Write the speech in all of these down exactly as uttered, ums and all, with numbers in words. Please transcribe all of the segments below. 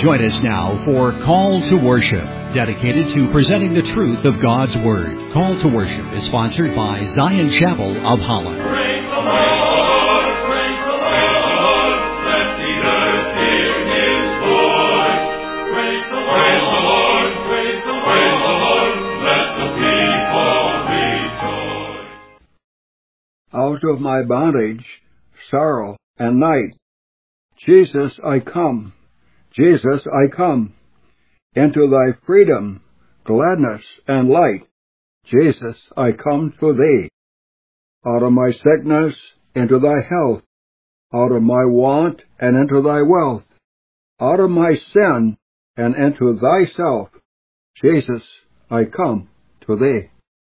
Join us now for Call to Worship, dedicated to presenting the truth of God's Word. Call to Worship is sponsored by Zion Chapel of Holland. Praise the Lord, praise the Lord, let the earth hear His voice. Praise the Lord, praise the Lord, let the people rejoice. Out of my bondage, sorrow, and night, Jesus, I come. Jesus, I come. Into thy freedom, gladness, and light, Jesus, I come to thee. Out of my sickness, into thy health. Out of my want, and into thy wealth. Out of my sin, and into thyself, Jesus, I come to thee.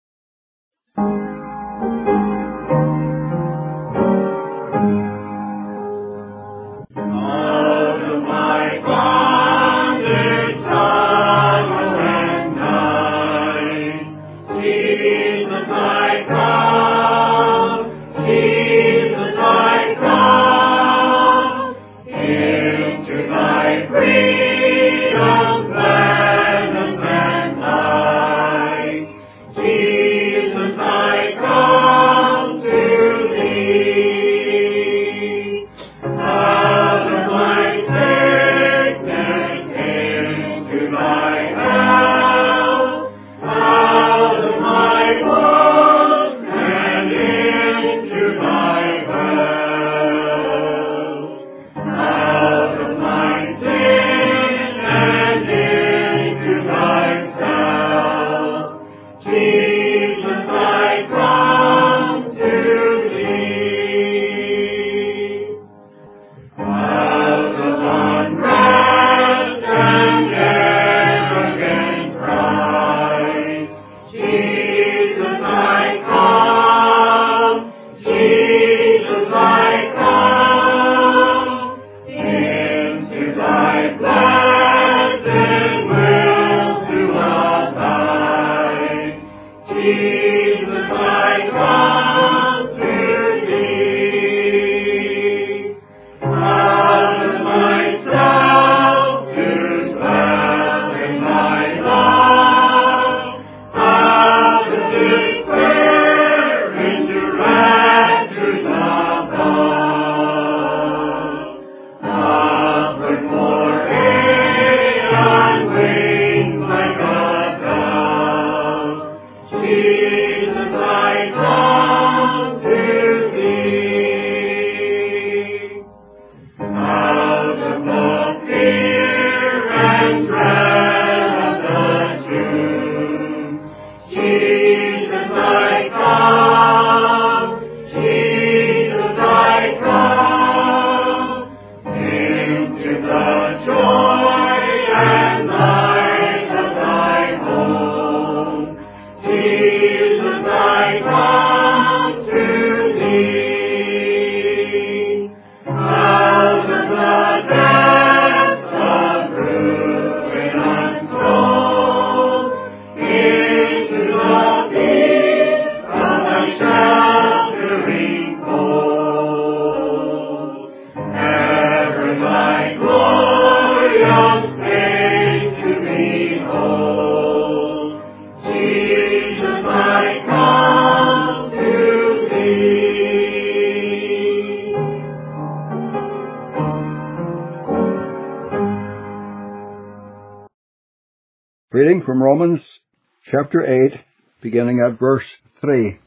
Reading from Romans chapter eight, beginning at verse three.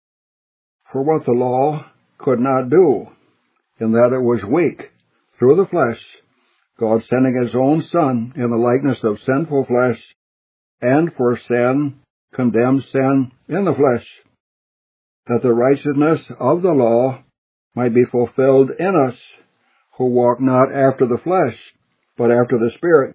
For what the law could not do, in that it was weak through the flesh, God sending his own Son in the likeness of sinful flesh, and for sin condemned sin in the flesh, that the righteousness of the law might be fulfilled in us, who walk not after the flesh, but after the Spirit.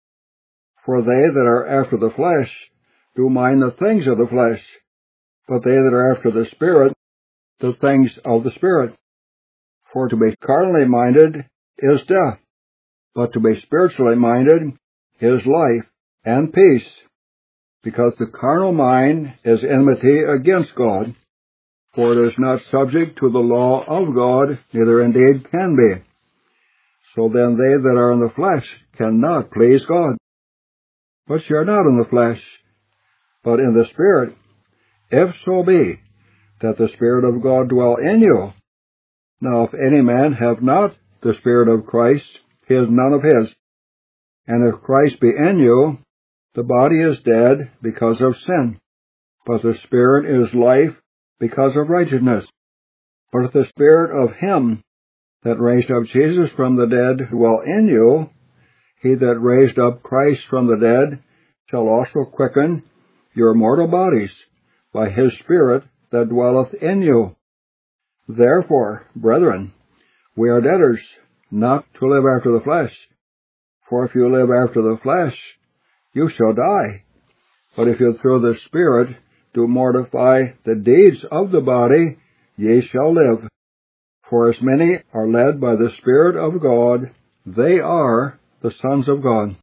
For they that are after the flesh do mind the things of the flesh, but they that are after the Spirit, the things of the Spirit. For to be carnally minded is death, but to be spiritually minded is life and peace, because the carnal mind is enmity against God, for it is not subject to the law of God, neither indeed can be. So then they that are in the flesh cannot please God. But ye are not in the flesh, but in the Spirit, if so be that the Spirit of God dwell in you. Now if any man have not the Spirit of Christ, he is none of his. And if Christ be in you, the body is dead because of sin, but the Spirit is life because of righteousness. But if the Spirit of him that raised up Jesus from the dead dwell in you, he that raised up Christ from the dead shall also quicken your mortal bodies by his Spirit that dwelleth in you. Therefore, brethren, we are debtors not to live after the flesh. For if you live after the flesh, you shall die. But if you through the Spirit do mortify the deeds of the body, ye shall live. For as many are led by the Spirit of God, they are the sons of God.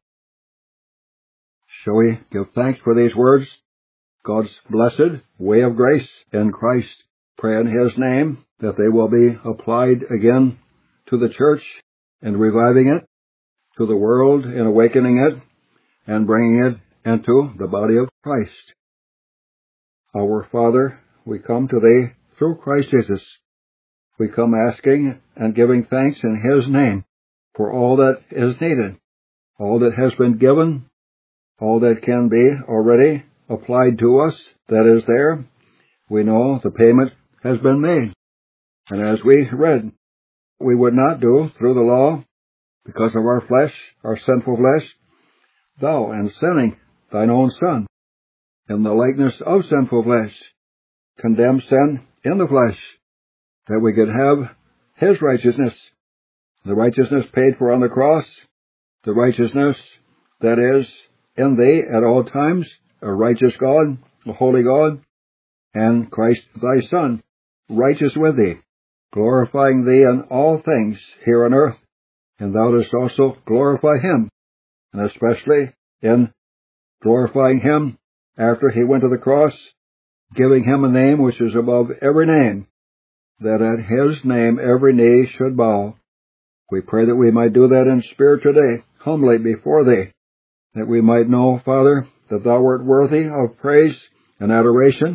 Shall we give thanks for these words? God's blessed way of grace in Christ. Pray in His name that they will be applied again to the church and reviving it, to the world and awakening it, and bringing it into the body of Christ. Our Father, we come to Thee through Christ Jesus. We come asking and giving thanks in His name for all that is needed, all that has been given, all that can be already applied to us that is there. We know the payment has been made. And as we read, we would not do through the law, because of our flesh, our sinful flesh, thou, and sinning thine own Son, in the likeness of sinful flesh, condemn sin in the flesh, that we could have His righteousness, the righteousness paid for on the cross, the righteousness that is in Thee at all times, a righteous God, a holy God, and Christ Thy Son, righteous with Thee, glorifying Thee in all things here on earth, and Thou dost also glorify Him, and especially in glorifying Him after He went to the cross, giving Him a name which is above every name, that at His name every knee should bow. We pray that we might do that in spirit today, humbly before Thee, that we might know, Father, that Thou art worthy of praise and adoration,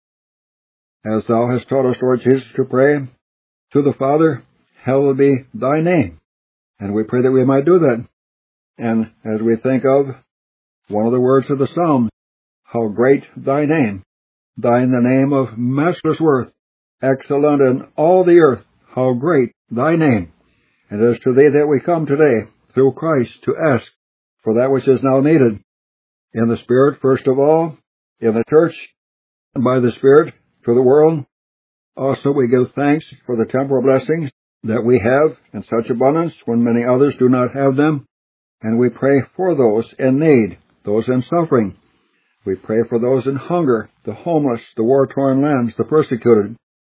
as Thou hast taught us, Lord Jesus, to pray to the Father, hallowed be Thy name. And we pray that we might do that. And as we think of one of the words of the Psalm, how great Thy name, Thine the name of matchless worth, excellent in all the earth, how great Thy name. And it is to Thee that we come today, through Christ, to ask for that which is now needed, in the Spirit first of all, in the church, and by the Spirit to the world. Also we give thanks for the temporal blessings that we have in such abundance when many others do not have them. And we pray for those in need, those in suffering. We pray for those in hunger, the homeless, the war-torn lands, the persecuted.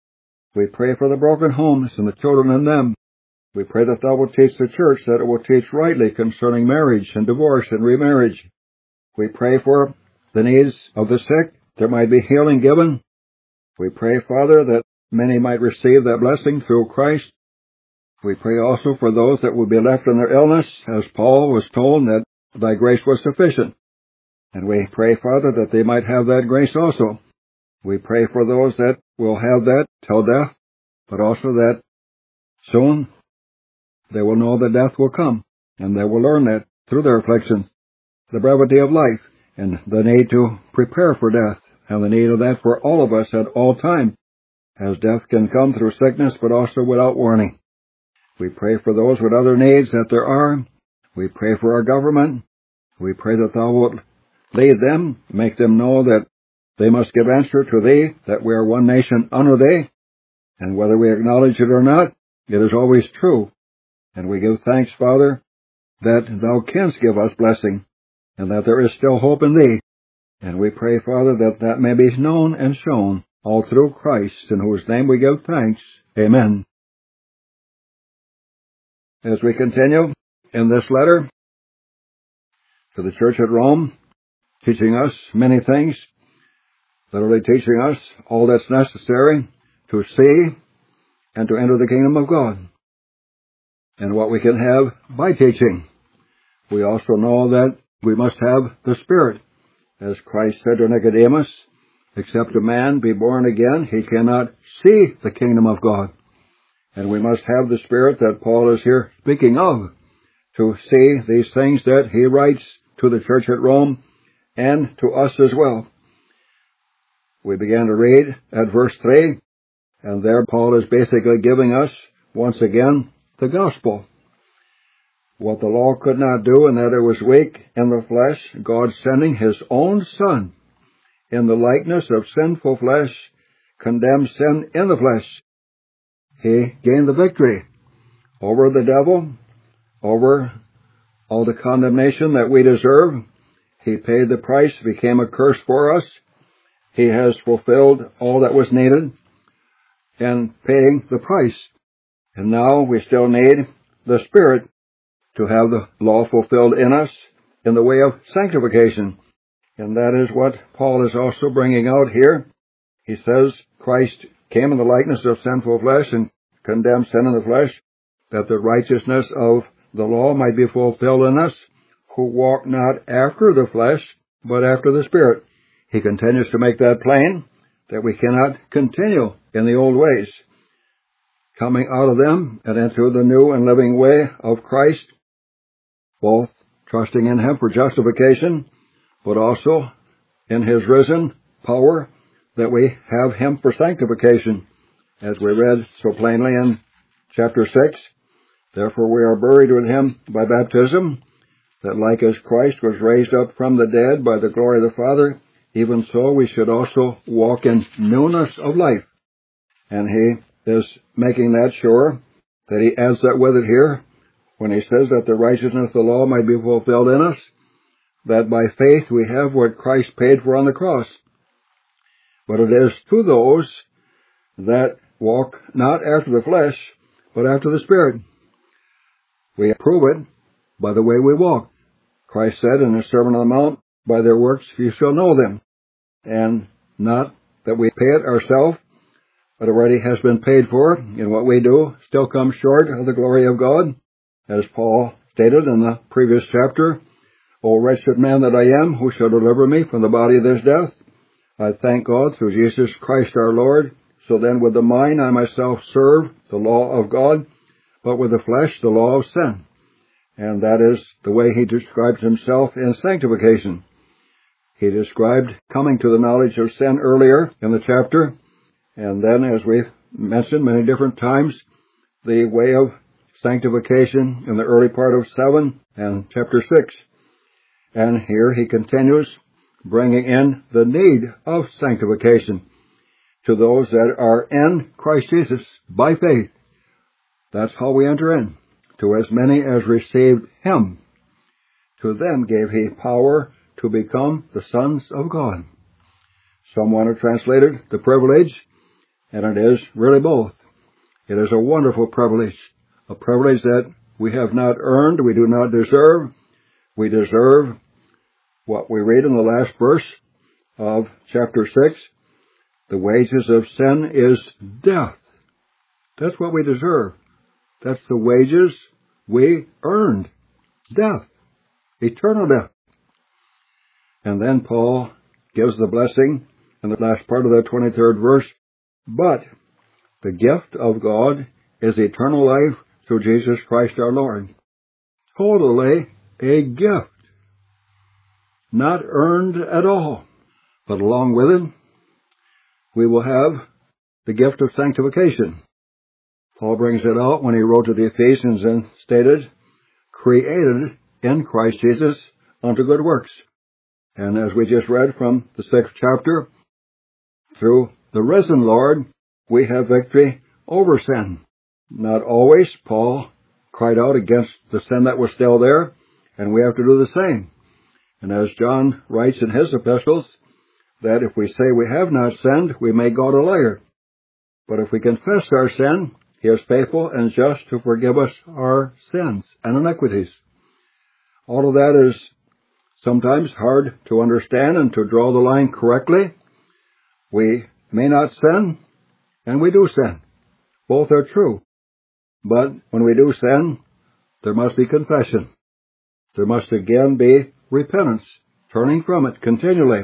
We pray for the broken homes and the children in them. We pray that Thou wilt teach the church that it will teach rightly concerning marriage and divorce and remarriage. We pray for the needs of the sick, there might be healing given. We pray, Father, that many might receive that blessing through Christ. We pray also for those that will be left in their illness, as Paul was told that Thy grace was sufficient. And we pray, Father, that they might have that grace also. We pray for those that will have that till death, but also that soon they will know that death will come, and they will learn that through their afflictions, the brevity of life, and the need to prepare for death, and the need of that for all of us at all time, as death can come through sickness, but also without warning. We pray for those with other needs that there are. We pray for our government. We pray that Thou wilt lead them, make them know that they must give answer to Thee, that we are one nation under Thee, and whether we acknowledge it or not, it is always true. And we give thanks, Father, that Thou canst give us blessing, and that there is still hope in Thee. And we pray, Father, that that may be known and shown all through Christ, in whose name we give thanks. Amen. As we continue in this letter to the church at Rome, teaching us many things, literally teaching us all that's necessary to see and to enter the kingdom of God. and what we can have by teaching. We also know that we must have the Spirit. As Christ said to Nicodemus, except a man be born again, he cannot see the kingdom of God. And we must have the Spirit that Paul is here speaking of, to see these things that he writes to the church at Rome and to us as well. We began to read at verse three, and there Paul is basically giving us, once again, the gospel. What the law could not do, and that it was weak in the flesh, God sending His own Son in the likeness of sinful flesh, condemned sin in the flesh. He gained the victory over the devil, over all the condemnation that we deserve. He paid the price, became a curse for us. He has fulfilled all that was needed in paying the price. And now we still need the Spirit to have the law fulfilled in us in the way of sanctification. And that is what Paul is also bringing out here. He says Christ came in the likeness of sinful flesh and condemned sin in the flesh, that the righteousness of the law might be fulfilled in us, who walk not after the flesh, but after the Spirit. He continues to make that plain, that we cannot continue in the old ways, coming out of them and into the new and living way of Christ, both trusting in Him for justification, but also in His risen power, that we have Him for sanctification, as we read so plainly in chapter six. Therefore we are buried with Him by baptism, that like as Christ was raised up from the dead by the glory of the Father, even so we should also walk in newness of life. And he is making that sure, that he adds that with it here, when he says that the righteousness of the law might be fulfilled in us, that by faith we have what Christ paid for on the cross. But it is to those that walk not after the flesh, but after the Spirit. We prove it by the way we walk. Christ said in His Sermon on the Mount, by their works you shall know them. And not that we pay it ourselves, but already has been paid for, and what we do still comes short of the glory of God. As Paul stated in the previous chapter, O wretched man that I am, who shall deliver me from the body of this death? I thank God through Jesus Christ our Lord. So then with the mind I myself serve the law of God, but with the flesh the law of sin. And that is the way he describes himself in sanctification. He described coming to the knowledge of sin earlier in the chapter, and then, as we've mentioned many different times, the way of sanctification in the early part of seven and chapter six. And here he continues bringing in the need of sanctification to those that are in Christ Jesus by faith. That's how we enter in. To as many as received Him, to them gave He power to become the sons of God. Someone have translated the privilege, and it is really both. It is a wonderful privilege, a privilege that we have not earned, we do not deserve. We deserve what we read in the last verse of chapter six. The wages of sin is death. That's what we deserve. That's the wages we earned. Death. Eternal death. And then Paul gives the blessing in the last part of the twenty-third verse. But the gift of God is eternal life through Jesus Christ our Lord. Totally a gift. Not earned at all. But along with it, we will have the gift of sanctification. Paul brings it out when he wrote to the Ephesians and stated, created in Christ Jesus unto good works. And as we just read from the sixth chapter, through the risen Lord, we have victory over sin. Not always. Paul cried out against the sin that was still there, and we have to do the same. And as John writes in his epistles, that if we say we have not sinned, we make God a liar. But if we confess our sin, He is faithful and just to forgive us our sins and iniquities. All of that is sometimes hard to understand and to draw the line correctly. We may not sin, and we do sin. Both are true. But when we do sin, there must be confession. There must again be repentance, turning from it continually.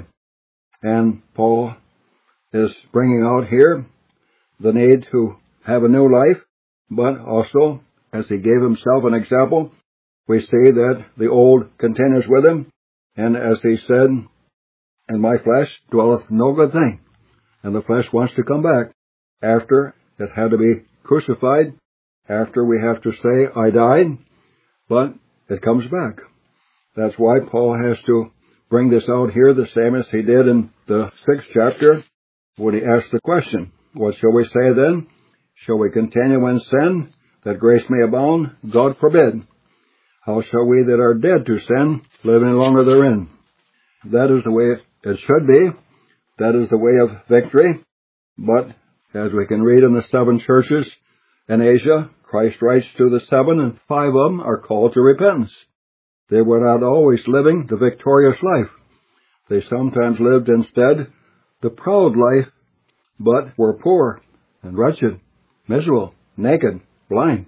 And Paul is bringing out here the need to have a new life, but also, as he gave himself an example, we see that the old continues with him, and as he said, in my flesh dwelleth no good thing, and the flesh wants to come back after it had to be crucified, after we have to say, I died, but it comes back. That's why Paul has to bring this out here the same as he did in the sixth chapter when he asked the question, what shall we say then? Shall we continue in sin, that grace may abound? God forbid. How shall we that are dead to sin live any longer therein? That is the way it should be. That is the way of victory. But as we can read in the seven churches in Asia, Christ writes to the seven, and five of them are called to repentance. They were not always living the victorious life. They sometimes lived instead the proud life, but were poor and wretched, miserable, naked, blind.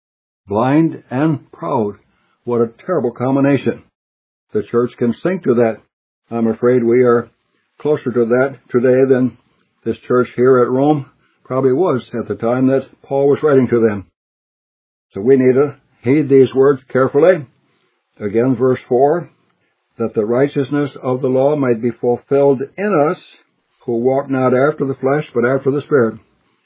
Blind and proud. What a terrible combination. The church can sink to that. I'm afraid we are closer to that today than this church here at Rome probably was at the time that Paul was writing to them. So we need to heed these words carefully. Again, verse four, that the righteousness of the law might be fulfilled in us, who walk not after the flesh, but after the Spirit.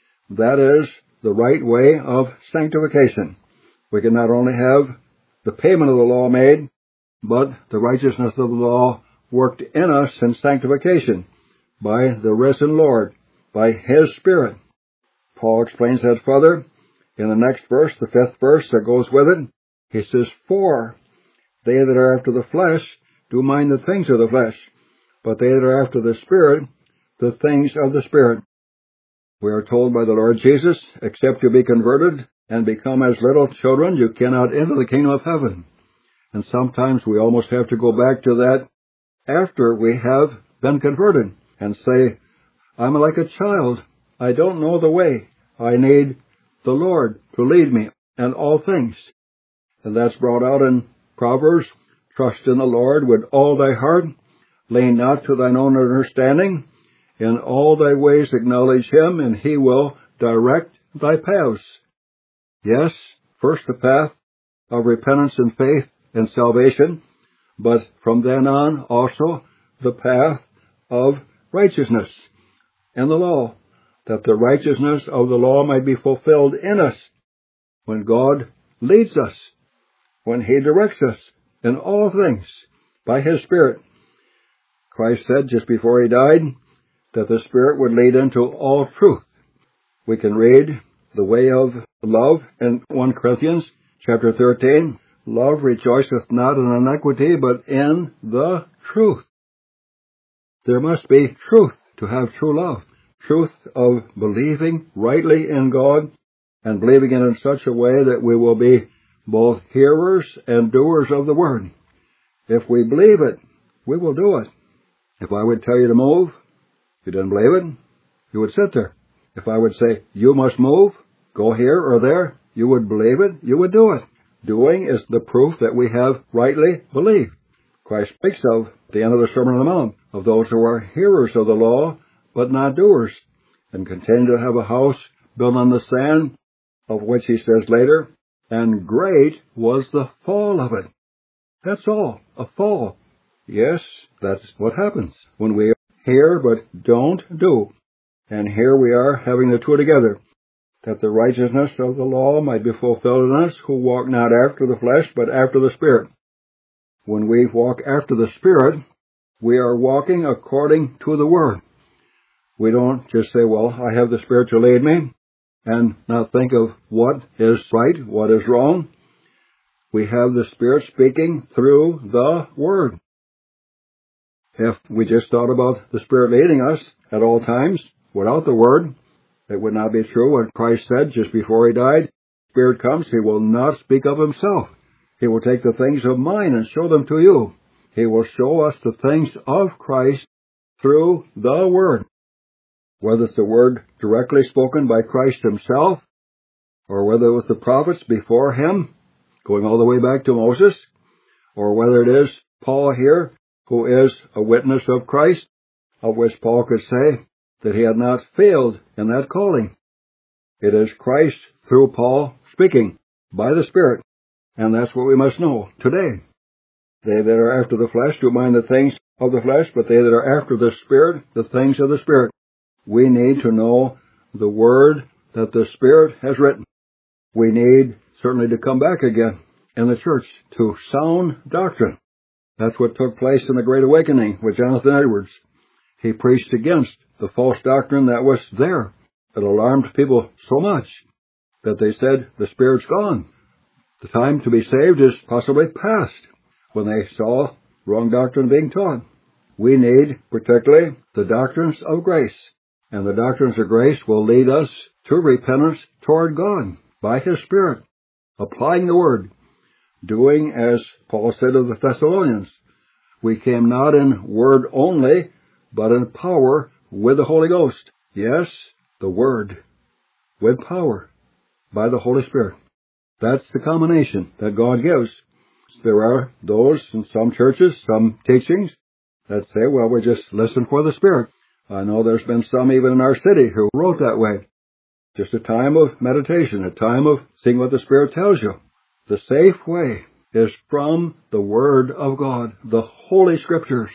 That is the right way of sanctification. We can not only have the payment of the law made, but the righteousness of the law worked in us in sanctification by the risen Lord, by His Spirit. Paul explains that further in the next verse, the fifth verse that goes with it. He says, for they that are after the flesh do mind the things of the flesh, but they that are after the Spirit, the things of the Spirit. We are told by the Lord Jesus, except you be converted and become as little children, you cannot enter the kingdom of heaven. And sometimes we almost have to go back to that after we have been converted and say, I'm like a child. I don't know the way. I need the Lord to lead me in all things. And that's brought out in Proverbs. Trust in the Lord with all thy heart. Lean not to thine own understanding. In all thy ways acknowledge Him, and He will direct thy paths. Yes, first the path of repentance and faith and salvation, but from then on also the path of righteousness and the law, that the righteousness of the law might be fulfilled in us when God leads us, when He directs us in all things by His Spirit. Christ said just before He died that the Spirit would lead into all truth. We can read the way of love in First Corinthians chapter thirteen. Love rejoiceth not in iniquity, but in the truth. There must be truth to have true love. Truth of believing rightly in God and believing it in such a way that we will be both hearers and doers of the word. If we believe it, we will do it. If I would tell you to move, if you didn't believe it, you would sit there. If I would say, you must move, go here or there, you would believe it, you would do it. Doing is the proof that we have rightly believed. Christ speaks of, at the end of the Sermon on the Mount, of those who are hearers of the law, but not doers, and continue to have a house built on the sand, of which he says later, and great was the fall of it. That's all, a fall. Yes, that's what happens when we hear but don't do. And here we are having the two together, that the righteousness of the law might be fulfilled in us, who walk not after the flesh, but after the Spirit. When we walk after the Spirit, we are walking according to the Word. We don't just say, well, I have the Spirit to lead me, and not think of what is right, what is wrong. We have the Spirit speaking through the Word. If we just thought about the Spirit leading us at all times, without the Word, it would not be true what Christ said just before He died. Spirit comes, He will not speak of Himself. He will take the things of mine and show them to you. He will show us the things of Christ through the Word. Whether it's the Word directly spoken by Christ Himself, or whether it was the prophets before Him, going all the way back to Moses, or whether it is Paul here, who is a witness of Christ, of which Paul could say that he had not failed in that calling. It is Christ through Paul speaking by the Spirit, and that's what we must know today. They that are after the flesh do mind the things of the flesh, but they that are after the Spirit, the things of the Spirit. We need to know the Word that the Spirit has written. We need certainly to come back again in the church to sound doctrine. That's what took place in the Great Awakening with Jonathan Edwards. He preached against the false doctrine that was there. It alarmed people so much that they said, the Spirit's gone. The time to be saved is possibly past, when they saw wrong doctrine being taught. We need, particularly, the doctrines of grace. And the doctrines of grace will lead us to repentance toward God by His Spirit, applying the Word, doing as Paul said of the Thessalonians, we came not in word only, but in power with the Holy Ghost. Yes, the Word, with power, by the Holy Spirit. That's the combination that God gives. There are those in some churches, some teachings, that say, well, we just listen for the Spirit. I know there's been some even in our city who wrote that way. Just a time of meditation, a time of seeing what the Spirit tells you. The safe way is from the Word of God, the Holy Scriptures.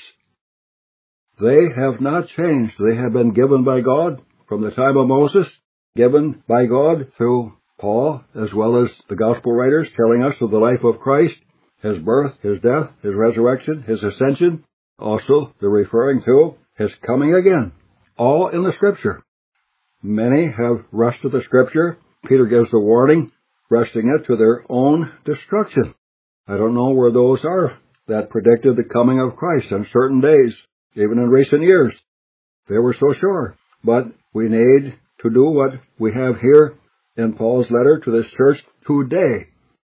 They have not changed. They have been given by God from the time of Moses, given by God through Paul, as well as the Gospel writers telling us of the life of Christ, His birth, His death, His resurrection, His ascension, also the referring to His coming again, all in the Scripture. Many have rushed to the Scripture. Peter gives the warning, rushing it to their own destruction. I don't know where those are that predicted the coming of Christ on certain days, even in recent years. They were so sure. But we need to do what we have here in Paul's letter to this church today.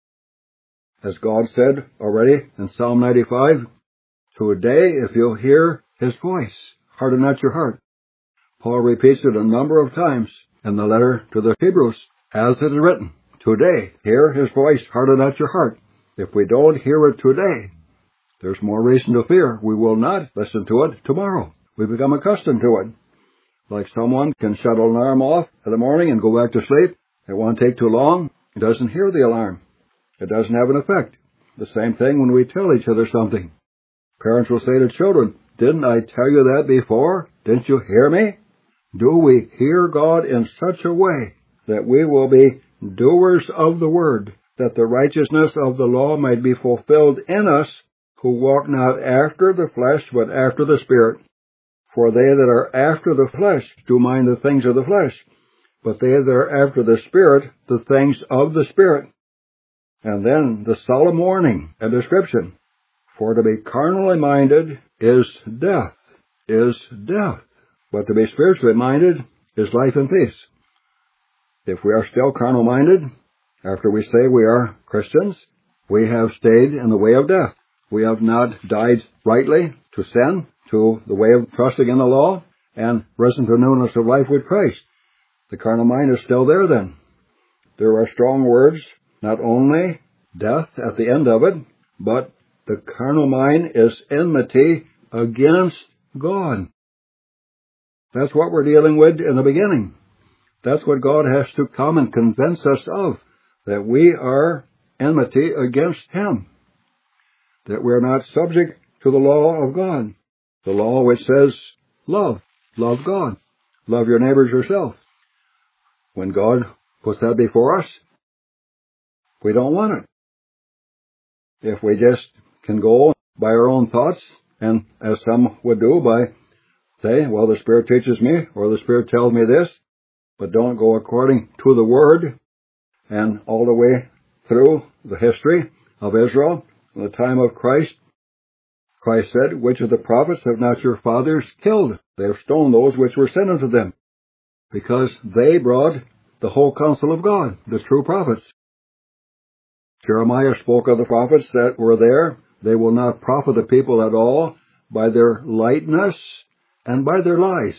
As God said already in Psalm ninety-five, today if you hear His voice, harden not your heart. Paul repeats it a number of times in the letter to the Hebrews, as it is written, today, hear His voice, harden not your heart. If we don't hear it today, there's more reason to fear we will not listen to it tomorrow. We become accustomed to it. Like someone can shut an alarm off in the morning and go back to sleep. It won't take too long. It doesn't hear the alarm. It doesn't have an effect. The same thing when we tell each other something. Parents will say to children, didn't I tell you that before? Didn't you hear me? Do we hear God in such a way that we will be doers of the word, that the righteousness of the law might be fulfilled in us, who walk not after the flesh, but after the Spirit? For they that are after the flesh do mind the things of the flesh, but they that are after the Spirit, the things of the Spirit. And then the solemn warning and description, for to be carnally minded is death, is death. But to be spiritually minded is life and peace. If we are still carnal minded, after we say we are Christians, we have stayed in the way of death. We have not died rightly to sin, to the way of trusting in the law, and risen to newness of life with Christ. The carnal mind is still there then. There are strong words, not only death at the end of it, but the carnal mind is enmity against God. That's what we're dealing with in the beginning. That's what God has to come and convince us of, that we are enmity against Him, that we're not subject to the law of God, the law which says love, love God, love your neighbors yourself. When God puts that before us, we don't want it. If we just can go by our own thoughts, and as some would do by say, well, the Spirit teaches me, or the Spirit tells me this, but don't go according to the Word, and all the way through the history of Israel, in the time of Christ, Christ said, which of the prophets have not your fathers killed? They have stoned those which were sent unto them, because they brought the whole counsel of God, the true prophets. Jeremiah spoke of the prophets that were there. They will not profit the people at all by their lightness and by their lies.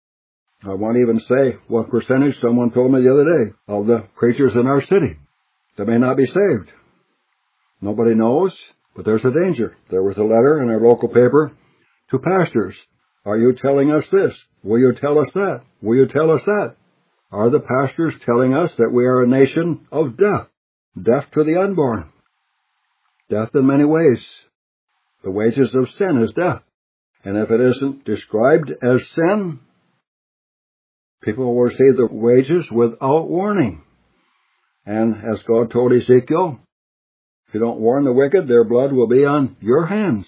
I won't even say what percentage someone told me the other day of the preachers in our city. They may not be saved. Nobody knows, but there's a danger. There was a letter in our local paper to pastors. Are you telling us this? Will you tell us that? Will you tell us that? Are the pastors telling us that we are a nation of death? Death to the unborn. Death in many ways. The wages of sin is death. And if it isn't described as sin, people will receive the wages without warning. And as God told Ezekiel, if you don't warn the wicked, their blood will be on your hands.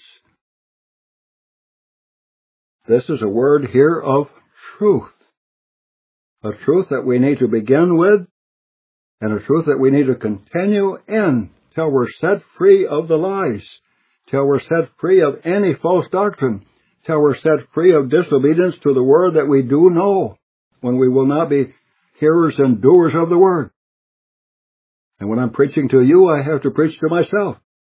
This is a word here of truth. A truth that we need to begin with, and a truth that we need to continue in till we're set free of the lies, till we're set free of any false doctrine, till we're set free of disobedience to the word that we do know, when we will not be hearers and doers of the word. And when I'm preaching to you, I have to preach to myself.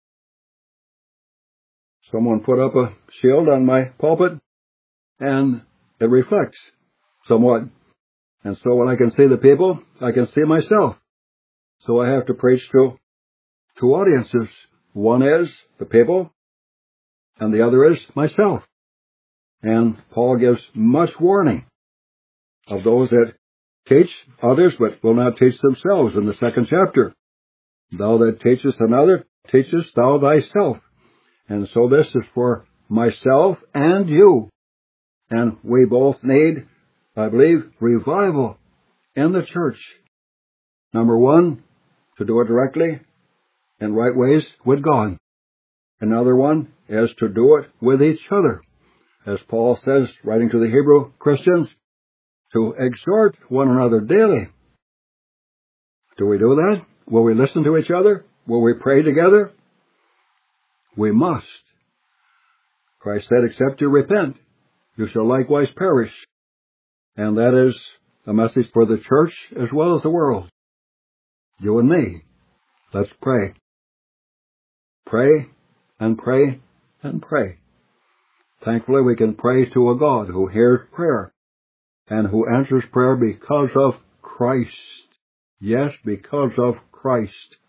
Someone put up a shield on my pulpit, and it reflects somewhat. And so when I can see the people, I can see myself. So I have to preach to two audiences. One is the people, and the other is myself. And Paul gives much warning of those that teach others, but will not teach themselves in the second chapter. Thou that teachest another, teachest thou thyself. And so this is for myself and you. And we both need, I believe, revival in the church. Number one, to do it directly in right ways with God. Another one is to do it with each other. As Paul says, writing to the Hebrew Christians, to exhort one another daily. Do we do that? Will we listen to each other? Will we pray together? We must. Christ said, except you repent, you shall likewise perish. And that is a message for the church as well as the world. You and me. Let's pray. Pray and pray and pray. Thankfully, we can pray to a God who hears prayer and who answers prayer because of Christ. Yes, because of Christ.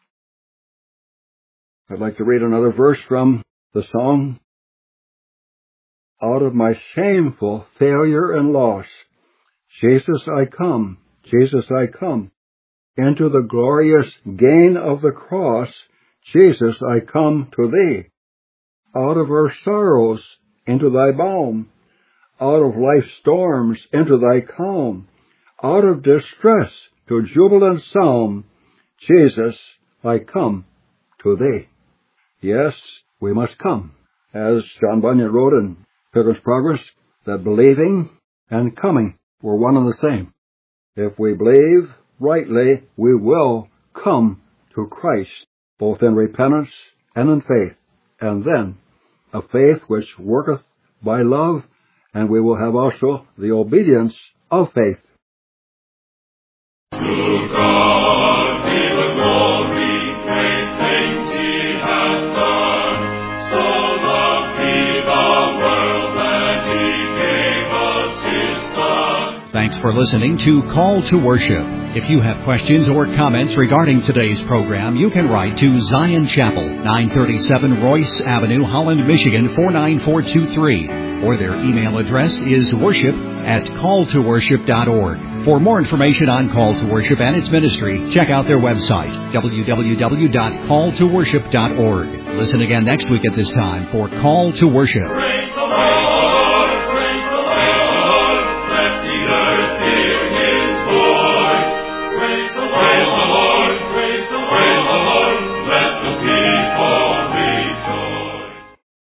I'd like to read another verse from the song. Out of my shameful failure and loss, Jesus, I come, Jesus, I come. Into the glorious gain of the cross, Jesus, I come to thee. Out of our sorrows, into thy balm. Out of life's storms, into thy calm. Out of distress, to jubilant psalm, Jesus, I come to thee. Yes, we must come. As John Bunyan wrote in Pilgrim's Progress, that believing and coming were one and the same. If we believe rightly, we will come to Christ, both in repentance and in faith, and then a faith which worketh by love, and we will have also the obedience of faith. To God be the glory, great things he hath done. So loved he the world that he gave us his Son. Thanks for listening to Call to Worship. If you have questions or comments regarding today's program, you can write to Zion Chapel, nine thirty-seven Royce Avenue, Holland, Michigan, four nine four two three. Or their email address is worship at call to worship dot org. For more information on Call to Worship and its ministry, check out their website, w w w dot call to worship dot org. Listen again next week at this time for Call to Worship.